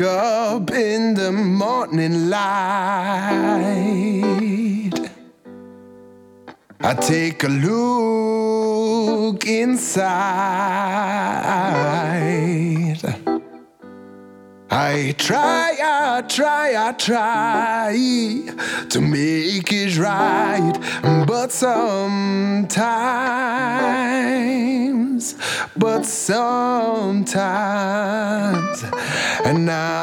Up in the morning light, I take a look inside. I try to make it right, but sometimes, and now